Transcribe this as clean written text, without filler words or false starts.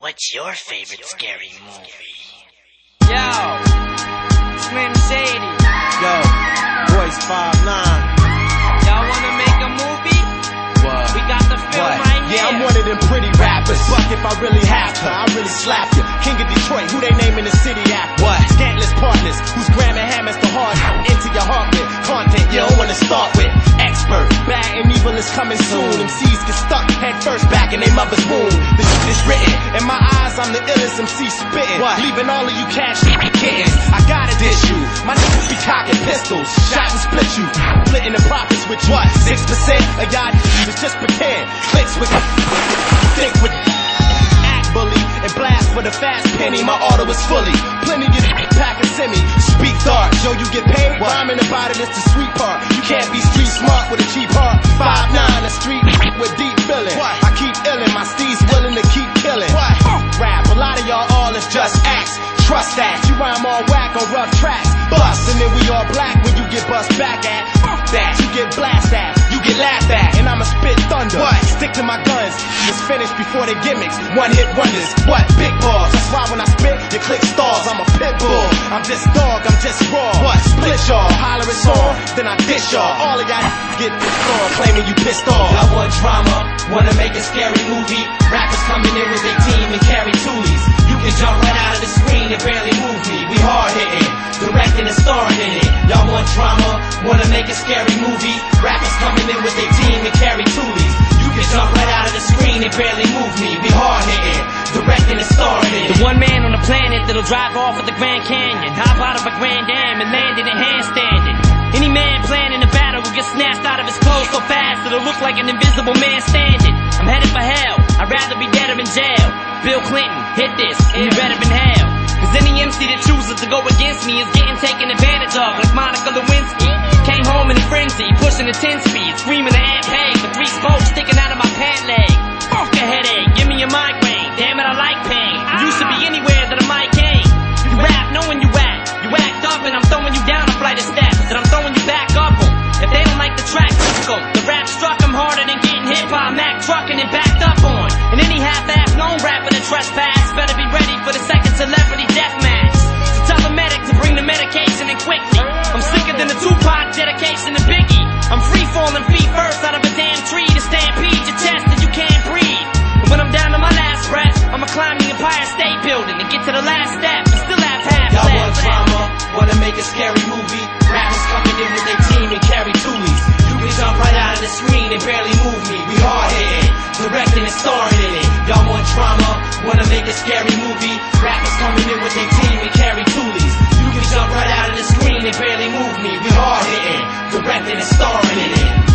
What's your favorite scary movie? Yo, Slim Shady. Yo, Boys 5'9". Y'all wanna make a movie? What? We got the film right here. Yeah, I'm one of them pretty rappers. Fuck if I really have to, I really slap you. King of Detroit, who they naming the city after? What? Scantless partners, who's gramming hammers to hard into your heart with content you don't wanna start with. Expert, bad and evil is coming soon. MCs get stuck head first back in their mother's womb. The shit is written. In my eyes, I'm the illest MC spitting. What? Leaving all of you cash kittens. I gotta dish you. My niggas be cocking pistols. Shot and split you. Splitting the profits with you. What? 6% of y'all is just pretend. Clicks with thick with act bully and blast for the fast penny. My auto is fully. Plenty of pack and semi. Speak dark. Yo, you get paid. Rhyming about it is the sweet part. You can't be street smart with a cheap heart. 5'9", a street with deep feeling. I keep illin'. My steeds willing to keep killing. Rap. A lot of y'all all is just acts. Trust that. You rhyme all whack on rough tracks. Bust. And then we all black when you get bust back at. That. You get blast at. You get laughed at. And I'ma spit thunder. What? Stick to my guns. It's finished before the gimmicks. One hit wonders. What? Big balls. That's why when I spit, you click stars. I'm a pit bull. I'm just dog. I'm just raw. What? Split y'all. Holler it's on. Then I dish y'all. All of y'all get pissed off. Claiming you pissed off. I want drama. Wanna make a scary movie. Rappers coming in with their team and carry toolies. You can jump right out of the screen and barely move me. We hard hitting. Directing and starring in it. Y'all want drama. Wanna make a scary movie. Rappers coming in with their team and carry toolies. You can jump right out of the screen and barely move me. We hard hitting. Directing and starring in it. The one man on the planet that'll drive off at the Grand Canyon, hop out of a Grand Am and land in a handstanding. Any man planning a battle will get snatched out of his clothes so fast it'll look like an invisible man standing. I'm headed for hell. I'd rather be dead or in jail. Bill Clinton, hit this, and you better inhale. Cause any MC that chooses to go against me is getting taken advantage of, like Monica Lewinsky. Came home in a frenzy, pushing the 10 speed, screaming to Aunt Peg with 3 spokes sticking out of my pant leg. Fuck a headache, give me a migraine. Damn it, I like pain. You used to be anywhere that a mic came. You rap knowing you act. You act up and I'm throwing you down a flight of steps. And I'm throwing you back up them. If they don't like the track, fuck them. The rap struck them harder than getting hit by a Mack trucking and backed up on. And any half-ass known rapper that trespass better be ready for the second celebrity death match. So tell the medic to bring the medication in quickly. I'm sicker than the Tupac dedication to Biggie. I'm free falling feet first out of a damn tree to stampede your chest and you can't breathe. And when I'm down to my last breath, I'ma climb the Empire State Building and get to the last step and still have half Y'all left. want drama, wanna make a scary movie. Rappers coming in with their team and carry toolies. You can jump right out of the screen and barely move me. We hard hitting, directing and starring in it. Y'all want drama, wanna make a scary movie. Rappers coming in with their team and carry toolies. You can jump right out of the screen and barely move me. We hard hitting, directing and starring in it.